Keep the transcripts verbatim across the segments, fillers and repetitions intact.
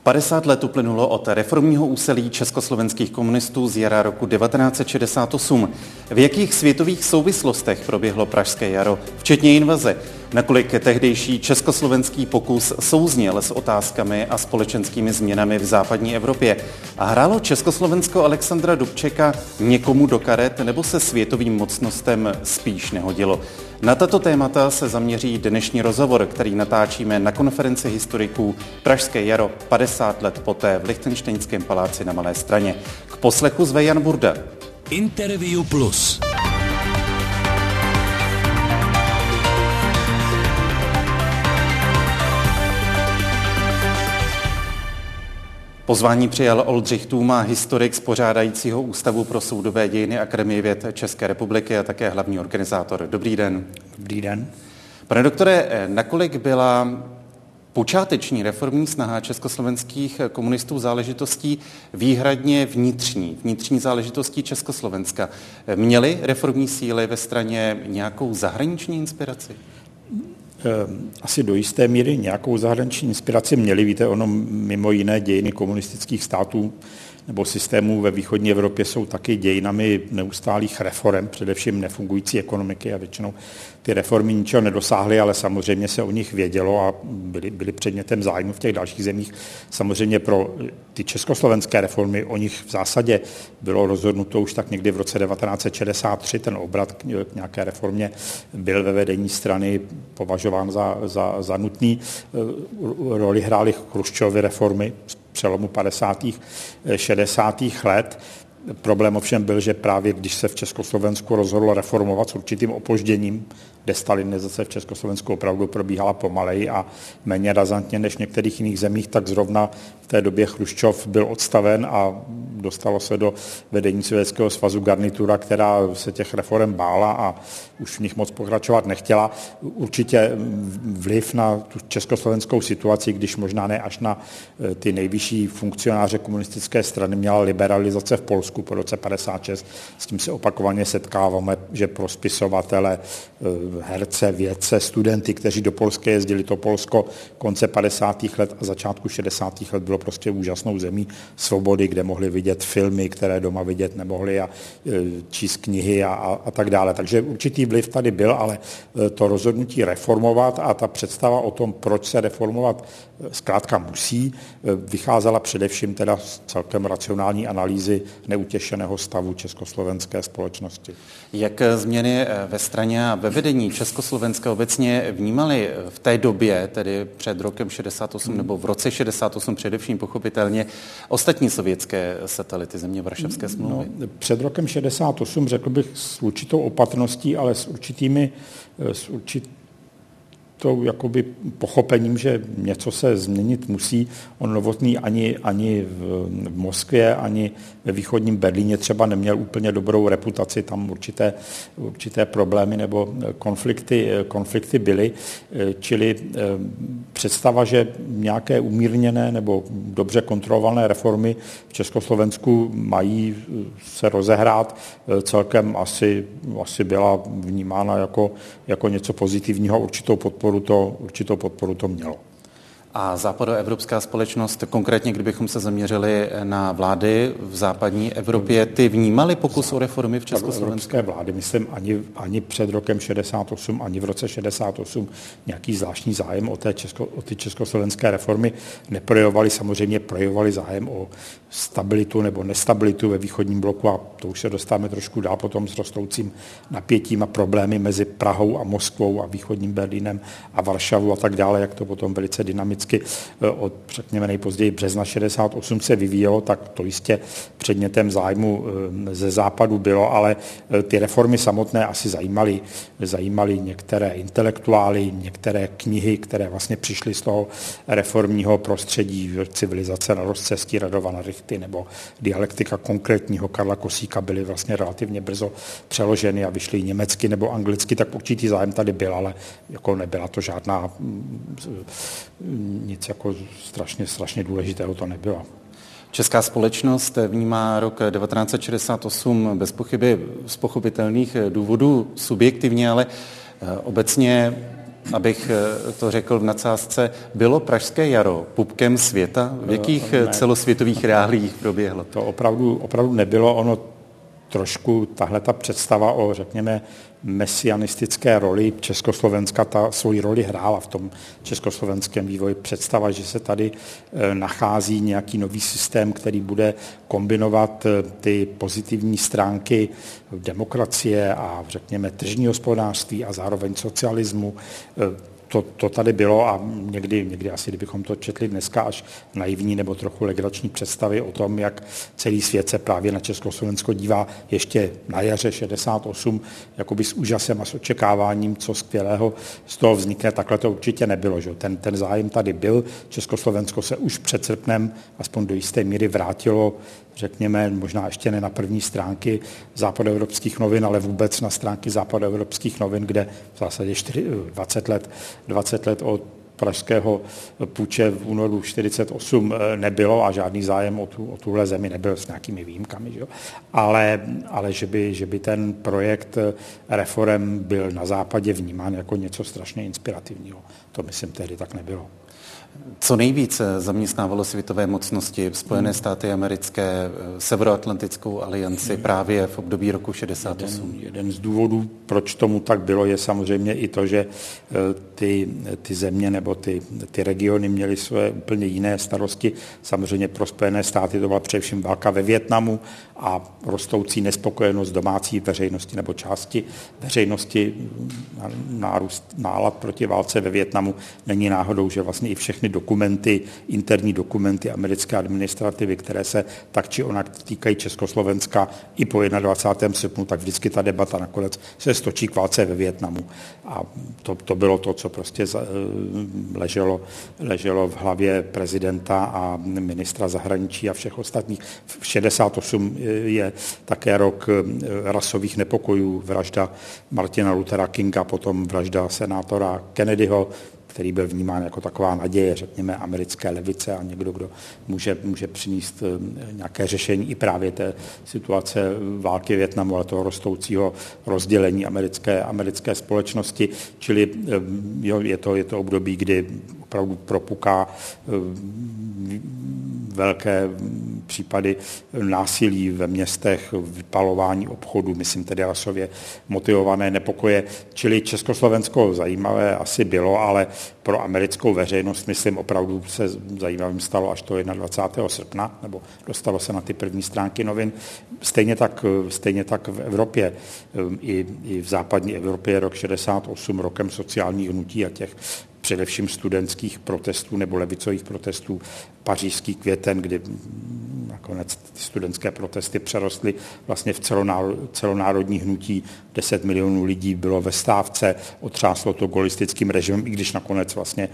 padesát let uplynulo od reformního úsilí československých komunistů z jara roku devatenáct set šedesát osm. V jakých světových souvislostech proběhlo Pražské jaro, včetně invaze? Nakolik tehdejší československý pokus souzněl s otázkami a společenskými změnami v západní Evropě? A hrálo Československo Alexandra Dubčeka někomu do karet, nebo se světovým mocnostem spíš nehodilo? Na tato témata se zaměří dnešní rozhovor, který natáčíme na konferenci historiků Pražské jaro padesát let poté v Lichtenštejnském paláci na Malé Straně. K poslechu zve Jan Burda. Interview Plus. Pozvání přijal Oldřich Tůma, historik z pořádajícího Ústavu pro soudobé dějiny Akademie věd České republiky a také hlavní organizátor. Dobrý den. Dobrý den. Pane doktore, nakolik byla počáteční reformní snaha československých komunistů záležitostí výhradně vnitřní, vnitřní záležitostí Československa? Měly reformní síly ve straně nějakou zahraniční inspiraci? Asi do jisté míry nějakou zahraniční inspiraci měli. Víte, ono mimo jiné dějiny komunistických států nebo systémů ve východní Evropě jsou taky dějinami neustálých reforem, především nefungující ekonomiky, a většinou ty reformy ničeho nedosáhly, ale samozřejmě se o nich vědělo a byly, byly předmětem zájmu v těch dalších zemích. Samozřejmě pro ty československé reformy o nich v zásadě bylo rozhodnuto už tak někdy v roce devatenáct set šedesát tři. Ten obrat k nějaké reformě byl ve vedení strany považován za, za, za nutný. Roli hrály Chruščovy reformy přelomu padesátých šedesátých let. Problém ovšem byl, že právě když se v Československu rozhodlo reformovat s určitým opožděním, destalinizace v Československu opravdu probíhala pomaleji a méně razantně než v některých jiných zemích, tak zrovna v té době Chruščov byl odstaven a dostalo se do vedení Sovětského svazu garnitura, která se těch reforem bála a už v nich moc pokračovat nechtěla. Určitě vliv na tu československou situaci, když možná ne až na ty nejvyšší funkcionáře komunistické strany, měla liberalizace v Polsku po roce padesát šest. S tím se opakovaně setkáváme, že pro spisovatele, herce, vědce, studenty, kteří do Polska jezdili, to Polsko konce padesátých let a začátku šedesátých let bylo prostě úžasnou zemí svobody, kde mohli vidět filmy, které doma vidět nemohli, a číst knihy a, a, a tak dále. Takže určitý vliv tady byl, ale to rozhodnutí reformovat a ta představa o tom, proč se reformovat zkrátka musí, vycházela především teda z celkem racionální analýzy neutěšeného stavu československé společnosti. Jak změny ve straně a ve vedení Československa obecně vnímali v té době, tedy před rokem šedesát osm nebo v roce šedesát osm především pochopitelně, ostatní sovětské satelity země Varšavské smlouvy? No, před rokem šedesát osm řekl bych s určitou opatrností, ale s určitými, s určitou jakoby pochopením, že něco se změnit musí. On Novotný ani, ani v, v Moskvě, ani ve východním Berlíně třeba neměl úplně dobrou reputaci, tam určité, určité problémy nebo konflikty, konflikty byly, čili představa, že nějaké umírněné nebo dobře kontrolované reformy v Československu mají se rozehrát, celkem asi, asi byla vnímána jako, jako něco pozitivního, určitou podporu To, určitou podporu to mělo. A západoevropská společnost, konkrétně kdybychom se zaměřili na vlády v západní Evropě, ty vnímaly pokus o reformy v Československu? Evropské vlády, myslím, ani, ani před rokem šedesát osm, ani v roce šedesát osm nějaký zvláštní zájem o, té česko, o ty československé reformy neprojevovali. Samozřejmě projevovali zájem o stabilitu nebo nestabilitu ve východním bloku, a to už se dostáváme trošku dál potom s rostoucím napětím a problémy mezi Prahou a Moskvou a východním Berlínem a Varšavou a tak dále, jak to potom velice dynamicky od, řekněme, nejpozději března šedesát osm se vyvíjelo, tak to jistě předmětem zájmu ze západu bylo, ale ty reformy samotné asi zajímaly, zajímaly některé intelektuály, některé knihy, které vlastně přišly z toho reformního prostředí, Civilizace na rozcestí Radovana Richty nebo Dialektika konkrétního Karla Kosíka byly vlastně relativně brzo přeloženy a vyšly německy nebo anglicky, tak určitý zájem tady byl, ale jako nebyla to žádná nic jako strašně, strašně důležitého to nebylo. Česká společnost vnímá rok devatenáct set šedesát osm bez pochyby z pochopitelných důvodů subjektivně, ale obecně abych to řekl v nadsázce, bylo Pražské jaro pupkem světa? V jakých ne, celosvětových reálích proběhlo? To opravdu, opravdu nebylo. Ono trošku, tahle ta představa o, řekněme, mesianistické roli Československa, ta svoji roli hrála v tom československém vývoji. Představa, že se tady nachází nějaký nový systém, který bude kombinovat ty pozitivní stránky demokracie a, řekněme, tržní hospodářství a zároveň socialismu. To, to tady bylo a někdy, někdy asi, kdybychom to četli dneska, až naivní nebo trochu legrační představy o tom, jak celý svět se právě na Československo dívá ještě na jaře šedesát osm, jakoby s úžasem a s očekáváním, co skvělého z toho vznikne. Takhle to určitě nebylo. Že? Ten, ten zájem tady byl. Československo se už před srpnem aspoň do jisté míry vrátilo, řekněme, možná ještě ne na první stránky západoevropských novin, ale vůbec na stránky západoevropských novin, kde v zásadě dvacet let, dvacet let od pražského puče v únoru čtyřicet osm nebylo a žádný zájem o, tu, o tuhle zemi nebyl s nějakými výjimkami. Že? Ale, ale že, by, že by ten projekt reforem byl na západě vnímán jako něco strašně inspirativního, to myslím tehdy tak nebylo. Co nejvíce zaměstnávalo světové mocnosti, Spojené státy americké, Severoatlantickou alianci právě v období roku šedesát osm? Jeden, jeden z důvodů, proč tomu tak bylo, je samozřejmě i to, že ty, ty země nebo ty, ty regiony měly své úplně jiné starosti. Samozřejmě pro Spojené státy to byla především válka ve Vietnamu a rostoucí nespokojenost domácí veřejnosti nebo části veřejnosti, nárůst nálad proti válce ve Vietnamu. Není náhodou, že vlastně i všechny dokumenty, interní dokumenty americké administrativy, které se tak či onak týkají Československa i po dvacátém prvním srpnu, tak vždycky ta debata nakonec se stočí k válce ve Vietnamu. A to, to bylo to, co prostě leželo, leželo v hlavě prezidenta a ministra zahraničí a všech ostatních. V šedesát osm je také rok rasových nepokojů, vražda Martina Luthera Kinga, potom vražda senátora Kennedyho, který byl vnímán jako taková naděje, řekněme, americké levice a někdo, kdo může, může přinést nějaké řešení i právě té situace války Vietnamu, ale toho rostoucího rozdělení americké, americké společnosti. Čili jo, je, to, je to období, kdy opravdu propuká velké případy násilí ve městech, vypalování obchodu, myslím tedy rasově motivované nepokoje. Čili Československo zajímavé asi bylo, ale pro americkou veřejnost, myslím, opravdu se zajímavým stalo až to dvacátého prvního srpna, nebo dostalo se na ty první stránky novin. Stejně tak, stejně tak v Evropě, i, i v západní Evropě rok šedesát osm rokem sociálních hnutí a těch především studentských protestů nebo levicových protestů, Pařížský květen, kdy nakonec studentské protesty přerostly vlastně v celonárodní hnutí. deset milionů lidí bylo ve stávce, otřáslo to gaulistickým režimem, i když nakonec vlastně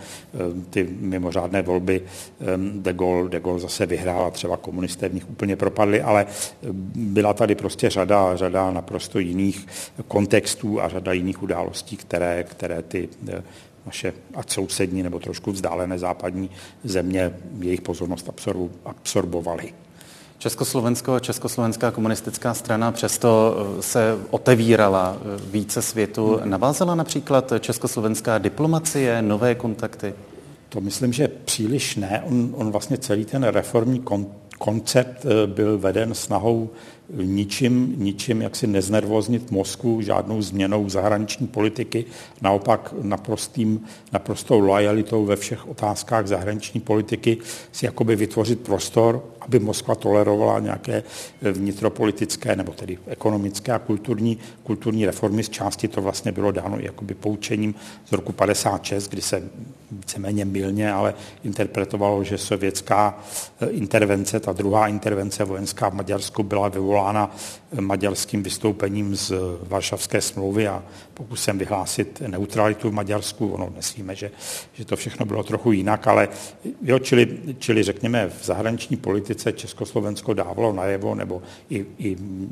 ty mimořádné volby de Gaulle, de Gaulle zase vyhrál a třeba komunisté v nich úplně propadli, ale byla tady prostě řada, řada naprosto jiných kontextů a řada jiných událostí, které, které ty naše ať sousední nebo trošku vzdálené západní země jejich pozornost absorbovaly. Československo a Československá komunistická strana přesto se otevírala více světu. Navázala například československá diplomacie, nové kontakty? To myslím, že příliš ne. On, on vlastně celý ten reformní kon, koncept byl veden snahou ničím, ničím jaksi neznervoznit Moskvu, žádnou změnou zahraniční politiky, naopak naprostým, naprostou lojalitou ve všech otázkách zahraniční politiky si jakoby vytvořit prostor, aby Moskva tolerovala nějaké vnitropolitické nebo tedy ekonomické a kulturní, kulturní reformy. Z části to vlastně bylo dáno jakoby poučením z roku padesát šest, kdy se víceméně mylně, ale interpretovalo, že sovětská intervence, ta druhá intervence vojenská v Maďarsku byla vyvolána maďarským vystoupením z Varšavské smlouvy a pokusem vyhlásit neutralitu v Maďarsku. Ono dnes víme, že, že to všechno bylo trochu jinak, ale jo, čili, čili řekněme v zahraniční politice Československo dávalo najevo, nebo i, i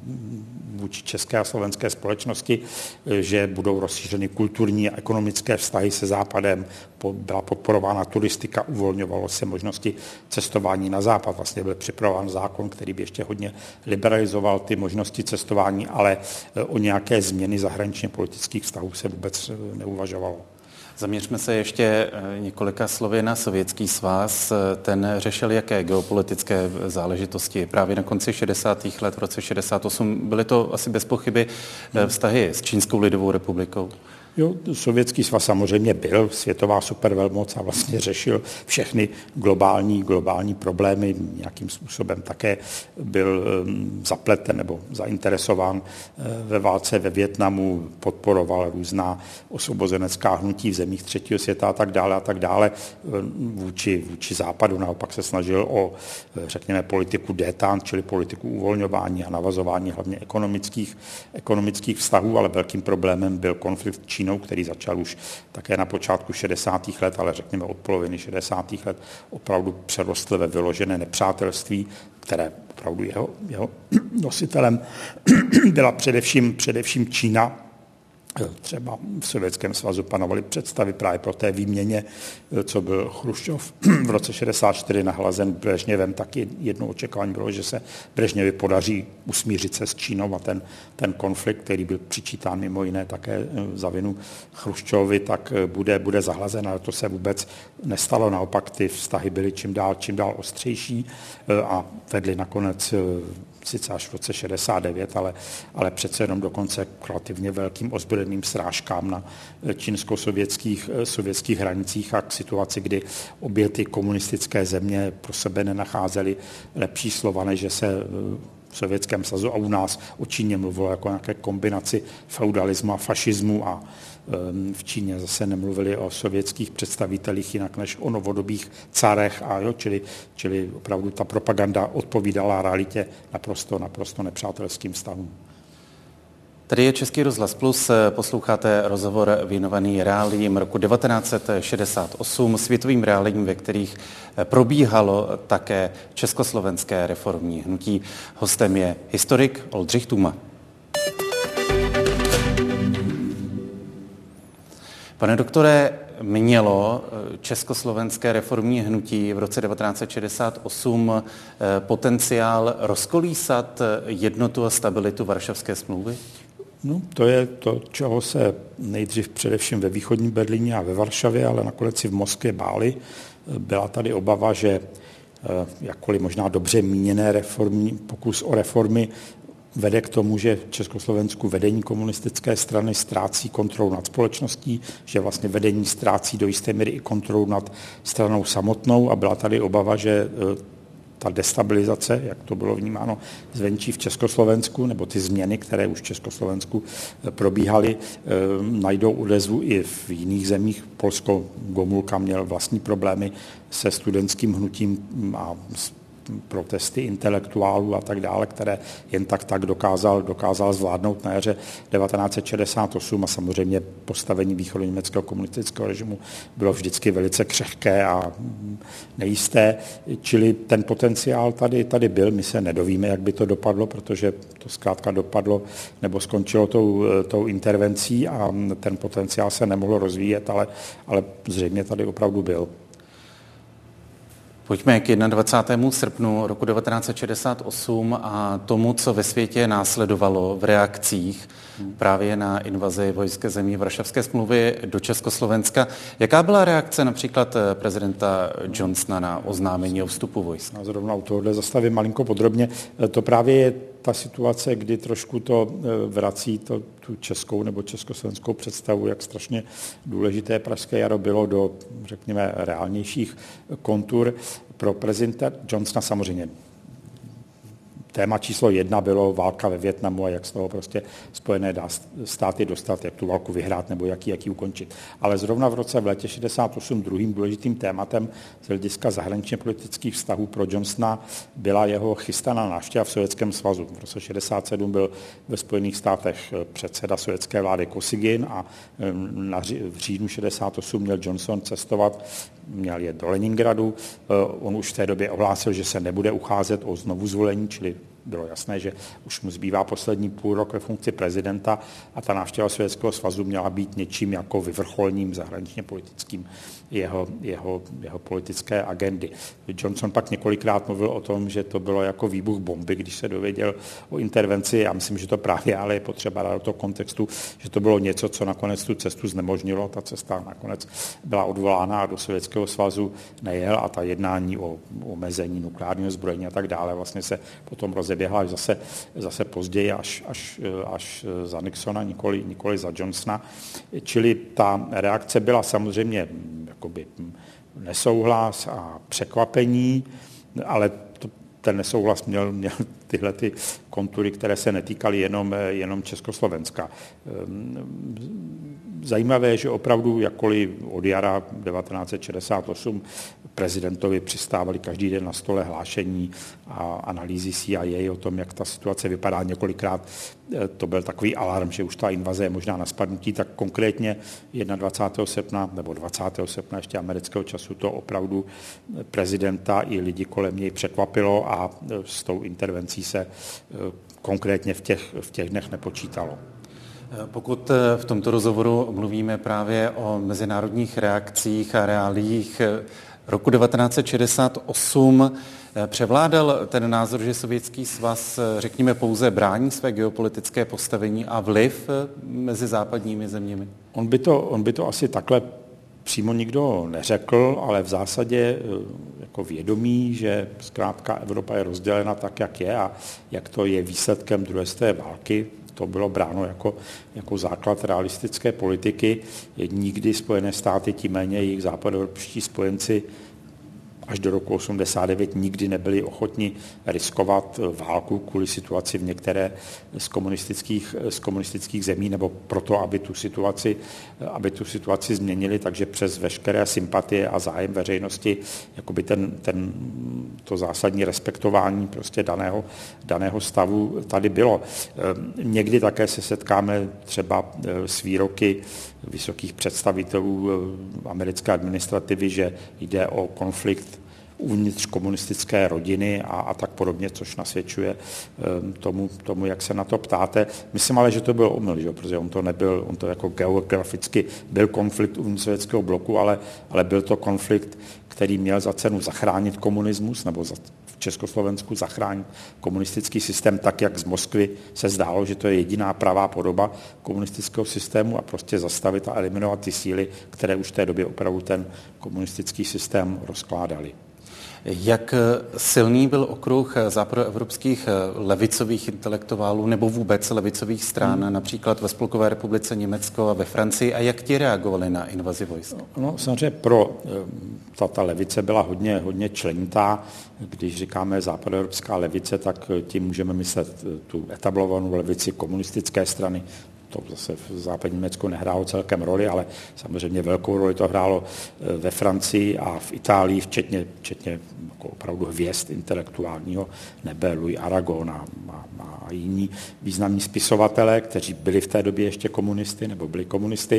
vůči české a slovenské společnosti, že budou rozšířeny kulturní a ekonomické vztahy se Západem, byla podporována turistika, uvolňovalo se možnosti cestování na západ. Vlastně byl připravován zákon, který by ještě hodně liberalizoval ty možnosti cestování, ale o nějaké změny zahraničně politických vztahů se vůbec neuvažovalo. Zaměřme se ještě několika slovy na Sovětský svaz. Ten řešil jaké geopolitické záležitosti? Právě na konci šedesátých let, v roce šedesát osm, byly to asi bez pochyby vztahy s Čínskou lidovou republikou? Jo, Sovětský svaz samozřejmě byl světová supervelmoc a vlastně řešil všechny globální, globální problémy. Nějakým způsobem také byl zapleten nebo zainteresován ve válce ve Vietnamu, podporoval různá osvobozenecká hnutí v zemích třetího světa a tak dále a tak dále. Vůči, vůči západu naopak se snažil o, řekněme, politiku détente, čili politiku uvolňování a navazování hlavně ekonomických, ekonomických vztahů, ale velkým problémem byl konflikt Čínou, který začal už také na počátku šedesátých let, ale řekněme od poloviny šedesátých let opravdu přerostl ve vyložené nepřátelství, které opravdu jeho, jeho nositelem byla především, především Čína. Třeba v Sovětském svazu panovaly představy právě pro té výměně, co byl Chruščov v roce šedesát čtyři nahlazen Brežněvem, taky jedno očekávání bylo, že se Brežněvi podaří usmířit se s Čínou a ten, ten konflikt, který byl přičítán mimo jiné také za vinu Chruščovi, tak bude, bude zahlazen, ale to se vůbec nestalo. Naopak ty vztahy byly čím dál, čím dál ostřejší a vedly nakonec sice až v roce šedesát devět, ale, ale přece jenom dokonce k relativně velkým ozbrojeným srážkám na čínsko-sovětských sovětských hranicích a k situaci, kdy obě ty komunistické země pro sebe nenacházely lepší slova, než že se v Sovětském svazu a u nás o Číně mluvilo jako nějaké kombinaci feudalismu a fašismu a v Číně zase nemluvili o sovětských představitelích jinak než o novodobých carech, a jo, čili, čili opravdu ta propaganda odpovídala realitě naprosto, naprosto nepřátelským vztahům. Tady je Český rozhlas Plus, posloucháte rozhovor věnovaný reáliím roku devatenáct set šedesát osm, světovým reáliím, ve kterých probíhalo také československé reformní hnutí. Hostem je historik Oldřich Tůma. Pane doktore, mělo československé reformní hnutí v roce devatenáct set šedesát osm potenciál rozkolísat jednotu a stabilitu Varšavské smlouvy? No, to je to, čeho se nejdřív především ve východním Berlíně a ve Varšavě, ale nakonec i v Moskvě báli. Byla tady obava, že jakkoliv možná dobře míněné reformní, pokus o reformy vede k tomu, že v Československu vedení komunistické strany ztrácí kontrolu nad společností, že vlastně vedení ztrácí do jisté míry i kontrolu nad stranou samotnou a byla tady obava, že ta destabilizace, jak to bylo vnímáno zvenčí v Československu, nebo ty změny, které už v Československu probíhaly, najdou odezvu i v jiných zemích. Polsko, Gomulka měl vlastní problémy se studentským hnutím a protesty intelektuálů a tak dále, které jen tak tak dokázal, dokázal zvládnout na jaře devatenáct set šedesát osm a samozřejmě postavení východoněmeckého komunistického režimu bylo vždycky velice křehké a nejisté, čili ten potenciál tady, tady byl, my se nedovíme, jak by to dopadlo, protože to zkrátka dopadlo nebo skončilo tou, tou intervencí a ten potenciál se nemohl rozvíjet, ale, ale zřejmě tady opravdu byl. Pojďme k dvacátému prvnímu srpnu roku devatenáct set šedesát osm a tomu, co ve světě následovalo v reakcích právě na invazi vojsk zemí Varšavské smlouvy do Československa. Jaká byla reakce například prezidenta Johnsona na oznámení o vstupu vojsk? Já zrovna u tohohle zastavím malinko podrobně. To právě je ta situace, kdy trošku to vrací to, tu českou nebo československou představu, jak strašně důležité Pražské jaro bylo do, řekněme, reálnějších kontur. Pro prezidenta Johnsona samozřejmě téma číslo jedna bylo válka ve Vietnamu a jak z toho prostě Spojené státy dostat, jak tu válku vyhrát nebo jak ji, jak ji ukončit. Ale zrovna v roce v létě šedesát osm druhým důležitým tématem z hlediska zahraničně politických vztahů pro Johnsona byla jeho chystaná návštěva v Sovětském svazu. V roce šedesát sedm byl ve Spojených státech předseda sovětské vlády Kosygin a na v říjnu šedesát osm měl Johnson cestovat, měl jet do Leningradu. On už v té době ohlásil, že se nebude ucházet o znovu zvolení, čili bylo jasné, že už mu zbývá poslední půl rok ve funkci prezidenta a ta návštěva Sovětského svazu měla být něčím jako vyvrcholním zahraničně politickým jeho, jeho, jeho politické agendy. Johnson pak několikrát mluvil o tom, že to bylo jako výbuch bomby, když se dověděl o intervenci. Já myslím, že to právě ale je potřeba dát do toho kontextu, že to bylo něco, co nakonec tu cestu znemožnilo. Ta cesta nakonec byla odvolána a do Sovětského svazu nejel a ta jednání o omezení nukleárního zbrojení a tak dále vlastně se potom rozeběhla až zase, zase později až, až, až za Nixona, nikoli, nikoli za Johnsona. Čili ta reakce byla samozřejmě jakoby nesouhlas a překvapení, ale to, ten nesouhlas měl, měl tyhle ty kontury, které se netýkaly jenom, jenom Československa. Zajímavé je, že opravdu jakkoliv od jara devatenáct set šedesát osm prezidentovi přistávali každý den na stole hlášení a analýzy C I A o tom, jak ta situace vypadá. Několikrát to byl takový alarm, že už ta invaze je možná na spadnutí, tak konkrétně dvacátého prvního srpna nebo dvacátého srpna ještě amerického času to opravdu prezidenta i lidi kolem něj překvapilo a s tou intervencí se konkrétně v těch, v těch dnech nepočítalo. Pokud v tomto rozhovoru mluvíme právě o mezinárodních reakcích a reáliích roku devatenáct set šedesát osm, převládal ten názor, že Sovětský svaz, řekněme, pouze brání své geopolitické postavení a vliv mezi západními zeměmi? On by to, on by to asi takhle přímo nikdo neřekl, ale v zásadě jako vědomí, že zkrátka Evropa je rozdělena tak, jak je a jak to je výsledkem druhé světové války, to bylo bráno jako, jako základ realistické politiky. Nikdy Spojené státy, tím méně jejich západoevropští spojenci až do roku osmdesát devět nikdy nebyli ochotni riskovat válku kvůli situaci v některé z komunistických, z komunistických zemí nebo proto, aby tu situaci, aby tu situaci změnili, takže přes veškeré sympatie a zájem veřejnosti jakoby ten, ten, to zásadní respektování prostě daného, daného stavu tady bylo. Někdy také se setkáme třeba s výroky vysokých představitelů americké administrativy, že jde o konflikt uvnitř komunistické rodiny a, a tak podobně, což nasvědčuje um, tomu, tomu, jak se na to ptáte. Myslím ale, že to byl omyl, že? Protože on to nebyl, on to jako geograficky byl konflikt uvnitř sovětského bloku, ale, ale byl to konflikt, který měl za cenu zachránit komunismus, nebo za, v Československu zachránit komunistický systém tak, jak z Moskvy se zdálo, že to je jediná pravá podoba komunistického systému a prostě zastavit a eliminovat ty síly, které už v té době opravdu ten komunistický systém rozkládali. Jak silný byl okruh západoevropských levicových intelektuálů nebo vůbec levicových stran, hmm. například ve Spolkové republice Německo a ve Francii, a jak ti reagovali na invazi vojsk? No, samozřejmě pro ta, ta levice byla hodně, hodně členitá. Když říkáme západoevropská levice, tak tím můžeme myslet tu etablovanou levici komunistické strany. To zase v západním Německu nehrálo celkem roli, ale samozřejmě velkou roli to hrálo ve Francii a v Itálii, včetně, včetně jako opravdu hvězd intelektuálního nebe, Louis Aragon a, a, a jiní významní spisovatelé, kteří byli v té době ještě komunisty nebo byli komunisty.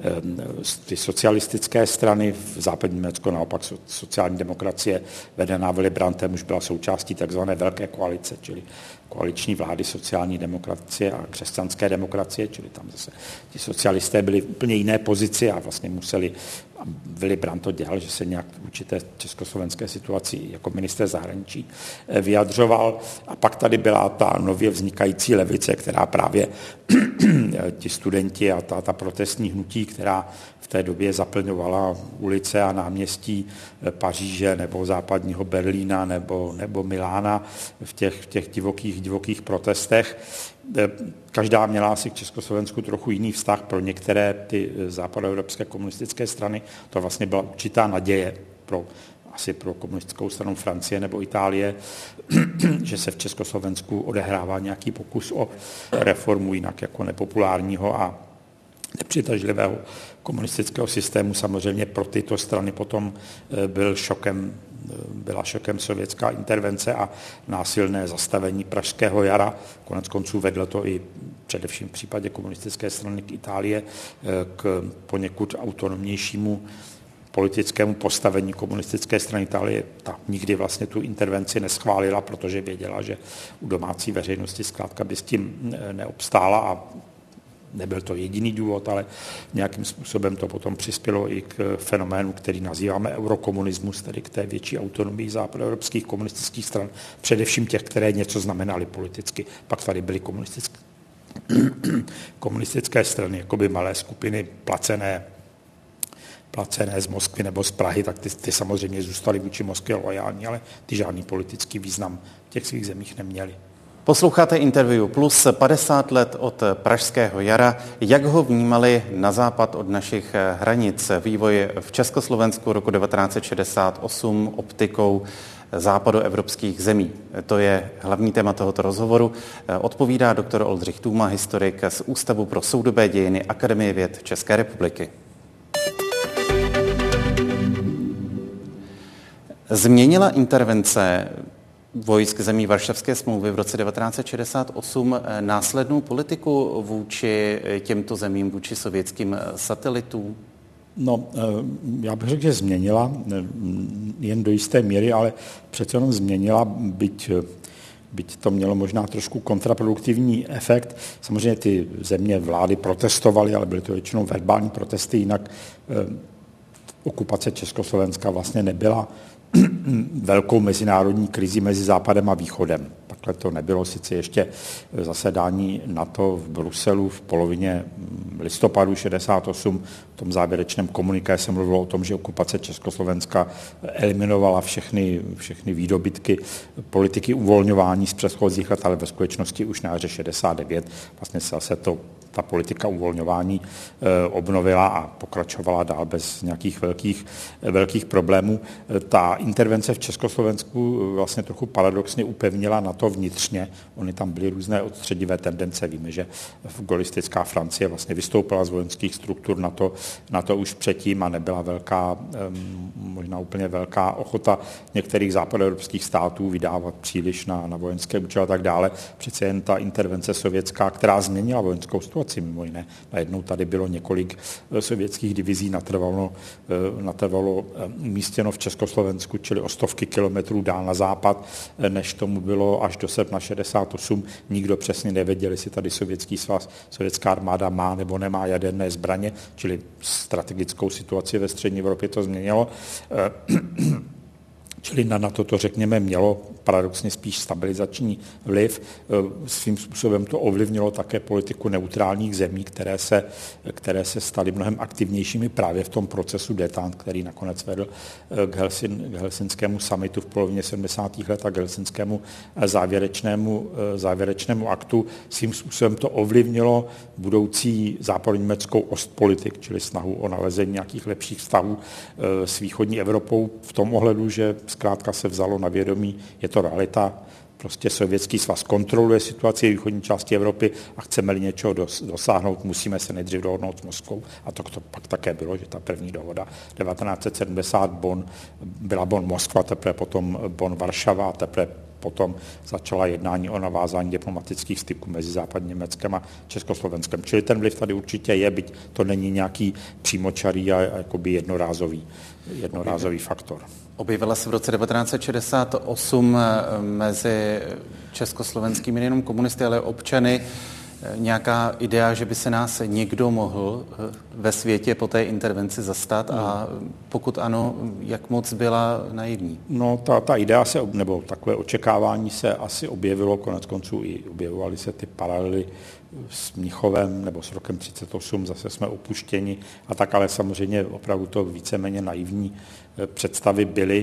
Ty socialistické strany v západním Německu naopak sociální demokracie vedená Willy Brandtem už byla součástí takzvané velké koalice, čili koaliční vlády sociální demokracie a křesťanské demokracie, čili tam zase ti socialisté byli v úplně jiné pozici a vlastně museli, a Willy Brandt to dělal, že se nějak v určité československé situaci jako ministr zahraničí vyjadřoval. A pak tady byla ta nově vznikající levice, která právě ti studenti a ta, ta protestní hnutí, která v té době zaplňovala ulice a náměstí Paříže nebo západního Berlína nebo, nebo Milána v těch, v těch divokých, divokých protestech. Každá měla asi k Československu trochu jiný vztah. Pro některé ty západoevropské komunistické strany to vlastně byla určitá naděje pro asi pro komunistickou stranu Francie nebo Itálie, že se v Československu odehrává nějaký pokus o reformu jinak jako nepopulárního a nepřitažlivého komunistického systému. Samozřejmě pro tyto strany potom byl šokem, byla šokem sovětská intervence a násilné zastavení Pražského jara. Konec konců vedlo to i především v případě komunistické strany k Itálie k poněkud autonomnějšímu politickému postavení komunistické strany Itálie. Ta nikdy vlastně tu intervenci neschválila, protože věděla, že u domácí veřejnosti zkrátka by s tím neobstála a nebyl to jediný důvod, ale nějakým způsobem to potom přispělo i k fenoménu, který nazýváme eurokomunismus, tedy k té větší autonomii západoevropských komunistických stran, především těch, které něco znamenaly politicky. Pak tady byly komunistické, komunistické strany, jakoby malé skupiny placené, placené z Moskvy nebo z Prahy, tak ty, ty samozřejmě zůstaly vůči Moskvě lojální, ale ty žádný politický význam v těch svých zemích neměly. Posloucháte Interview Plus, padesát let od Pražského jara. Jak ho vnímali na západ od našich hranic? Vývoj v Československu roku devatenáct set šedesát osm optikou západoevropských zemí. To je hlavní téma tohoto rozhovoru. Odpovídá doktor Oldřich Tůma, historik z Ústavu pro soudobé dějiny Akademie věd České republiky. Změnila intervence vojsk zemí Varšavské smlouvy v roce devatenáct set šedesát osm následnou politiku vůči těmto zemím, vůči sovětským satelitům? No, já bych řekl, že změnila, jen do jisté míry, ale přece jenom změnila, byť, byť to mělo možná trošku kontraproduktivní efekt. Samozřejmě ty země vlády protestovaly, ale byly to většinou verbální protesty, jinak okupace Československa vlastně nebyla velkou mezinárodní krizi mezi Západem a Východem. Takhle to nebylo, sice ještě zasedání NATO v Bruselu v polovině listopadu šedesát osm. V tom závěrečném komuniké se mluvilo o tom, že okupace Československa eliminovala všechny, všechny výdobytky politiky uvolňování z předchozích let, ale ve skutečnosti už na jaře šedesát devět vlastně se zase to ta politika uvolňování e, obnovila a pokračovala dál bez nějakých velkých, velkých problémů. E, ta intervence v Československu vlastně trochu paradoxně upevnila na to vnitřně. Ony tam byly různé odstředivé tendence. Víme, že gaullistická Francie vlastně vystoupila z vojenských struktur na to, na to už předtím a nebyla velká, e, možná úplně velká ochota některých západoevropských států vydávat příliš na, na vojenské účely a tak dále. Přece jen ta intervence sovětská, která změnila vojenskou situaci, mimo jiné. Najednou tady bylo několik sovětských divizí natrvalo, natrvalo umístěno v Československu, čili o stovky kilometrů dál na západ, než tomu bylo až do srpna šedesát osm. Nikdo přesně nevěděl, jestli tady sovětský svaz, sovětská armáda má nebo nemá jaderné zbraně, čili strategickou situaci ve střední Evropě to změnilo. Čili na NATO to, řekněme, mělo paradoxně spíš stabilizační vliv. Svým způsobem to ovlivnilo také politiku neutrálních zemí, které se, které se staly mnohem aktivnějšími právě v tom procesu détente, který nakonec vedl k, Helsin, k helsinskému summitu v polovině sedmdesátých let a k helsinskému závěrečnému, závěrečnému aktu. Svým způsobem to ovlivnilo budoucí západoněmeckou ostpolitik, čili snahu o nalezení nějakých lepších vztahů s východní Evropou v tom ohledu, že zkrátka se vzalo na vědomí, je to realita, prostě Sovětský svaz kontroluje situaci v východní části Evropy a chceme-li něčeho dosáhnout, musíme se nejdřív dohodnout s Moskvou. A to, to pak také bylo, že ta první dohoda devatenáct set sedmdesát Bonn, byla Bonn-Moskva, teprve potom Bonn-Varšava a teprve potom začala jednání o navázání diplomatických styků mezi západním Německem a Československem. Čili ten vliv tady určitě je, byť to není nějaký přímočarý a jakoby jednorázový, jednorázový faktor. Objevila se v roce devatenáct set šedesát osm mezi československými nejenom komunisty, ale občany nějaká idea, že by se nás někdo mohl ve světě po té intervenci zastat a pokud ano, jak moc byla naivní? No, ta, ta idea se, nebo takové očekávání se asi objevilo, konec konců i objevovaly se ty paralely s Mnichovem nebo s rokem třicet osm, zase jsme opuštěni a tak, ale samozřejmě opravdu to víceméně naivní představy byly.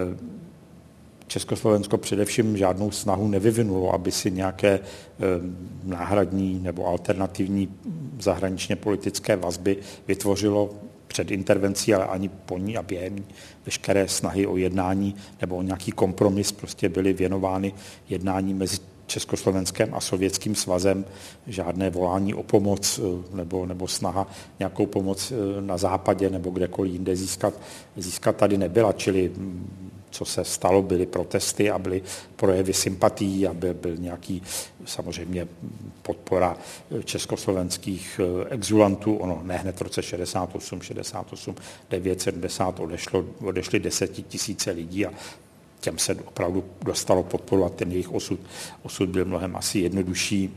Československo především žádnou snahu nevyvinulo, aby si nějaké náhradní nebo alternativní zahraničně politické vazby vytvořilo před intervencí, ale ani po ní a během ní. Veškeré snahy o jednání nebo o nějaký kompromis prostě byly věnovány jednání mezi Československém a Sovětským svazem. Žádné volání o pomoc nebo, nebo snaha nějakou pomoc na západě nebo kdekoliv jinde získat, získat tady nebyla, čili co se stalo, byly protesty a byly projevy sympatií a byl, byl nějaký samozřejmě podpora československých exulantů. Ono ne hned v roce šedesát osm, šedesát osm, devět, sedmdesát odešlo, odešli desetitisíce lidí a těm se opravdu dostalo podporu a ten jejich osud, osud byl mnohem asi jednodušší,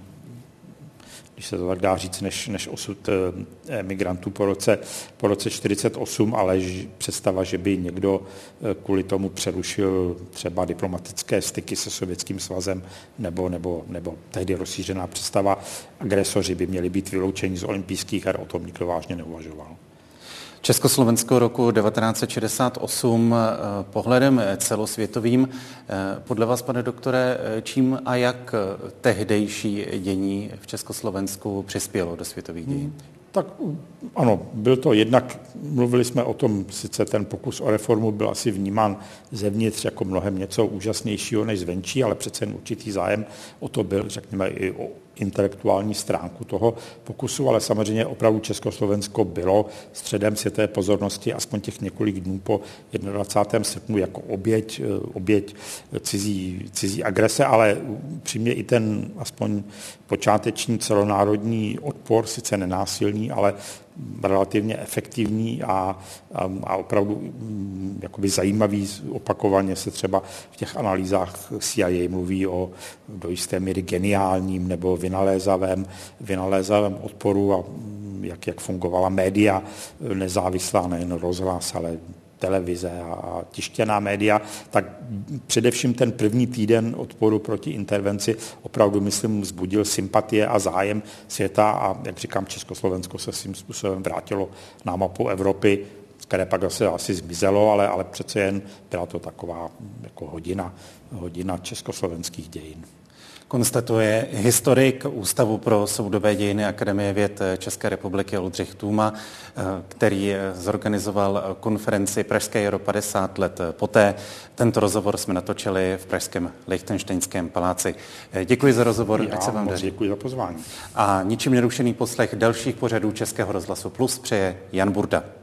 když se to tak dá říct, než, než osud migrantů po roce, po roce čtyřicet osm, ale ž, představa, že by někdo kvůli tomu přerušil třeba diplomatické styky se Sovětským svazem nebo, nebo, nebo tehdy rozšířená představa, agresoři by měli být vyloučeni z olympijských her, o tom nikdo vážně neuvažoval. Československo roku devatenáct set šedesát osm pohledem celosvětovým. Podle vás, pane doktore, čím a jak tehdejší dění v Československu přispělo do světových dějin? Tak ano, byl to jednak, mluvili jsme o tom, sice ten pokus o reformu byl asi vnímán zevnitř jako mnohem něco úžasnějšího než zvenčí, ale přece jen určitý zájem o to byl, řekněme, i o intelektuální stránku toho pokusu, ale samozřejmě opravdu Československo bylo středem světové pozornosti aspoň těch několik dnů po dvacátého prvního srpnu jako oběť, oběť cizí, cizí agrese, ale přímě i ten aspoň počáteční celonárodní odpor, sice nenásilný, ale relativně efektivní a, a, a opravdu jakoby zajímavý. Opakovaně se třeba v těch analýzách C I A mluví o do jisté míry geniálním nebo vynalézavém, vynalézavém odporu a jak, jak fungovala média nezávislá, nejen rozhlas, ale televize a tištěná média, tak především ten první týden odporu proti intervenci opravdu, myslím, vzbudil sympatie a zájem světa a, jak říkám, Československo se svým způsobem vrátilo na mapu Evropy, které pak zase asi zmizelo, ale, ale přece jen byla to taková jako hodina, hodina československých dějin. Konstatuje historik Ústavu pro soudobé dějiny Akademie věd České republiky Oldřich Tůma, který zorganizoval konferenci Pražské jaro padesát let poté. Tento rozhovor jsme natočili v pražském Lichtenštejnském paláci. Děkuji za rozhovor, Já ať se vám daří. Děkuji za pozvání. A ničím nerušený poslech dalších pořadů Českého rozhlasu Plus přeje Jan Burda.